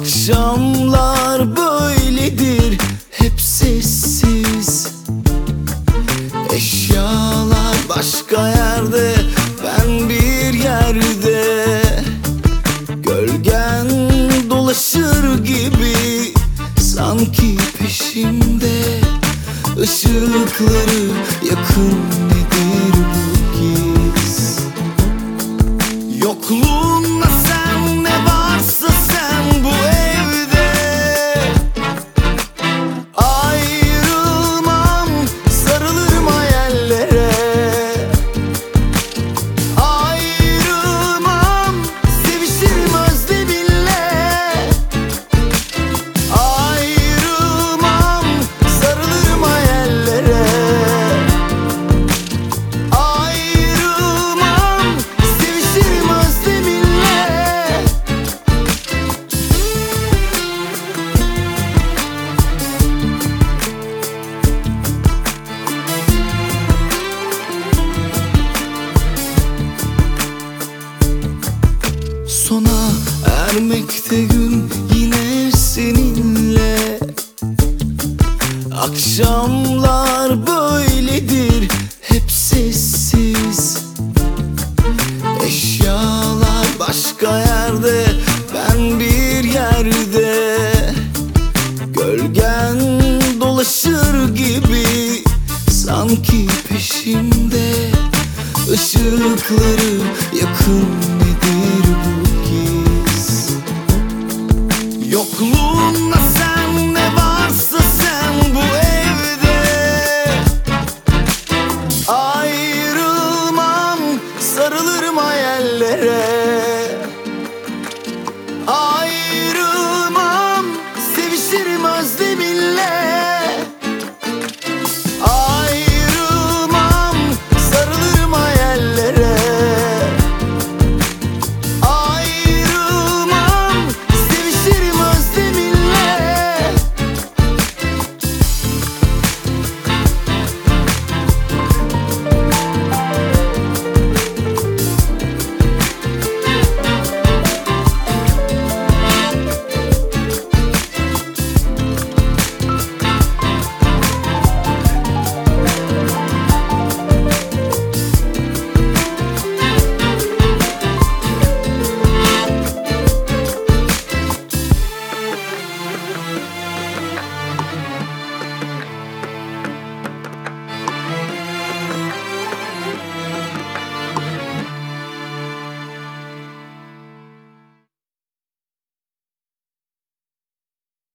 Akşamlar böyledir, hep sessiz. Eşyalar başka yerde, ben bir yerde. Gölgen dolaşır gibi, sanki peşimde. Işıkları yakın, nedir bu giz? Yokluğunla sen, ne varsa sen bu evde. Ayrılmam, sarılırım hayallere. Ayrılmam, sevişirim özleminle. Ayrılmam, sarılırım hayallere. Ayrılmam, sevişirim özleminle. Sona ermekte gün, yine seninle. Akşamlar böyledir, hep sessiz. Eşyalar başka yerde, ben bir yerde. Gölgen dolaşır gibi, sanki peşimde. Işıkları yakın,